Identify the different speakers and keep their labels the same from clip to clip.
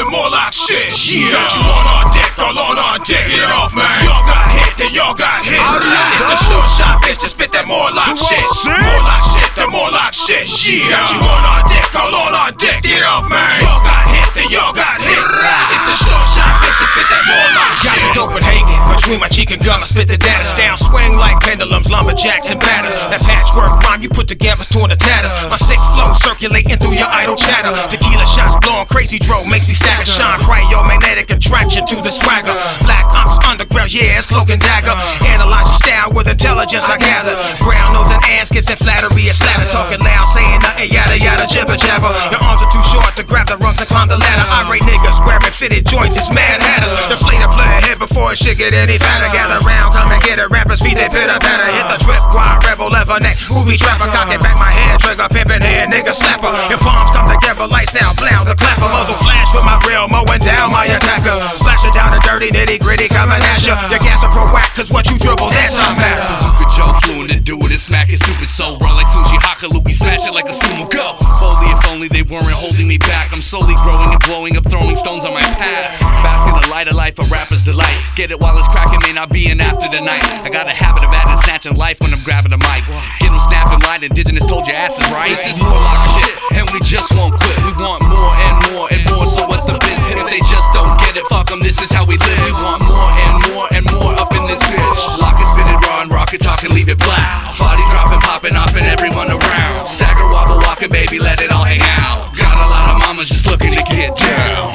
Speaker 1: Morlock shit. Yeah. Don't you want on deck, all on deck, get off, man. Y'all got hit, then y'all got hit. It's the short shot, bitch, to spit that Morlock shit. Morlock shit, the Morlock shit. Yeah. Don't you want on deck, all on deck, get off, man. Y'all got hit, then y'all got hit. It's the short shot, bitch, to spit that Morlock shit. Got the dope and hanging between my cheek and gum, I spit the data down, swing like pendulums, lumberjacks and batters. That patchwork rhyme you put together's torn to tatters. My sick flow circulating through your idle chatter. Tequila shots blowing crazy dro makes me stagger. Shine cryo-magnetic attraction to the swagger. Black ops underground, yeah, it's cloak and dagger. Analyze your style with intelligence I gather. Brown nose and ass gets that flattery and slatter. Talking loud, saying nothing, yada yada, jibber jabber. Your arms are too short to grab the rungs and climb the ladder. Irate niggas wearing fitted joints, it's mad hatters. Deflate a player head before it shit get any fatter. Gather round, come and get it. Rappers feet they pitter patter. Hit the trip, wild rebel, leather neck, movie trapper. Cocking back my head, trigger pimpin' head, nigga slapper. Your palms come together, lights down, blow the clapper. Muzzle flash with my grill, mowing down my attackers. Splashing down the dirty, nitty gritty, coming at ya. Your gas are pro whack, cause what you dribble, that's time matters.
Speaker 2: Bazooka Joe, fluent and do it, it's smack it stupid so run like Sushi Hakaluki, smash it like a sumo go. If only they weren't holding me back. I'm slowly growing and blowing up, throwing stones on my path. Bask in the light of life, a rapper's delight. Get it while it's cracking, may not be an after the night. I got a habit of adding snatching life when I'm grabbing the mic. Get them snapping light, indigenous told your asses right. This is Morlock shit, and we just won't quit. We want more and more and more, so what's the bit? If they just don't get it, fuck them, this is how we live. We want more and more and more up in this bitch. Lock it, spin it, raw and rock it, talk and leave it black. Body dropping, popping off and everyone around. Stagger, wobble, walk it, baby, let it all hang out. Got a lot of mamas just looking to get down.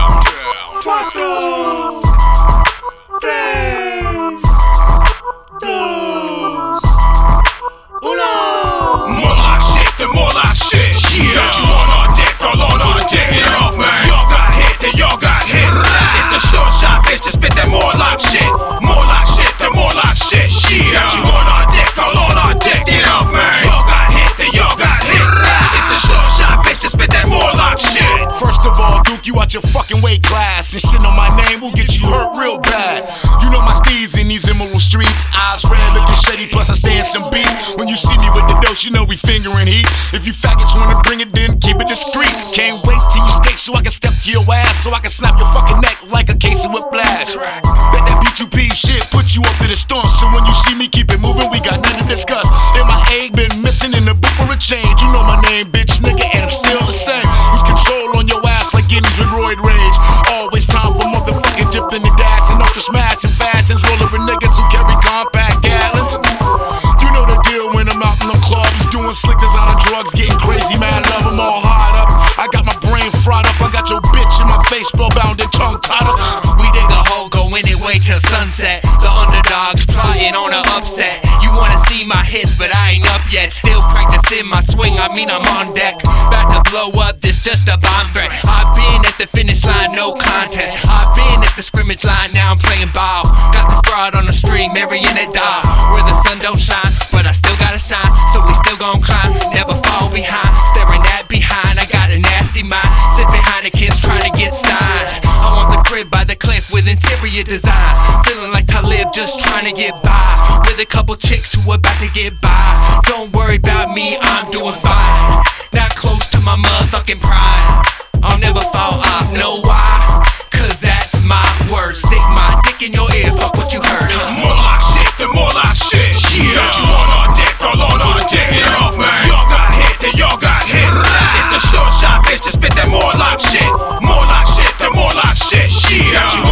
Speaker 3: Cuatro, tres, dos, uno.
Speaker 1: Morlock shit, the Morlock shit. Yeah. Don't you want on deck, all on deck, get off, man. Y'all got hit, then y'all got hit. It's the short shot, bitch, to spit that Morlock shit. Morlock shit, the Morlock shit. Yeah. Don't you want on deck, all on deck, get off, man. Y'all got hit, then y'all got hit. It's the short shot, bitch, to spit that Morlock shit.
Speaker 4: First of all, Duke, you out your fucking weight class. And shit on my name will get you hurt real bad. You know my steez in these immoral streets. Eyes red, looking shady, plus I stay in some beat. When you see me with the dose, you know we fingering heat. If you faggots wanna bring it, then keep it discreet. Can't wait till you skate so I can step to your ass, so I can snap your fucking neck like a case of whiplash. Bet that B2P shit put you up to the storm. So when you see me, keep it moving, we got nothing to discuss. And my egg been missing in the book for a change. You know my name, bitch, nigga, and I'm still the same. Lose control on your ass like guineas with roid rage. Always time for motherfucking dip in the gas and ultra smash and fashions. Roller with niggas who carry compact gallons. You know the deal when I'm out in the clubs, doing slick designer drugs, getting crazy, man, love, I'm all hard up. I got my brain fried up, I got your bitch in my face, spellbound and tongue tied up.
Speaker 5: We dig a hole, go anyway till sunset. The underdogs plotting on an upset. You wanna see my hits, but I ain't up yet. Still practicing my swing, I mean I'm on deck. About to blow up, this just a bomb threat. I've been at the finish line, no contest. I've been at the scrimmage line, now I'm playing ball. Got this broad on the string, marrying a dog. Where the sun don't shine, but I still gotta shine. So we still gon' climb, never fall behind. Staring at behind, I got a nasty mind. Sit behind the kids trying to get signed. I want the crib by the cliff with interior design. Feeling like Talib, just trying to get by. With a couple chicks who about to get by. Don't worry about me, I'm doing fine. Not close to my motherfucking pride. I'll never fall off, know why? Cause that's my word. Stick my dick in your ear, fuck what you heard.
Speaker 1: Morlock shit, the Morlock shit. Yeah. Don't you want on deck, all on deck, get off, man. Y'all got hit, then y'all got hit. It's the short shot, bitch, to spit that Morlock shit. Morlock shit, the Morlock shit. Yeah. Don't you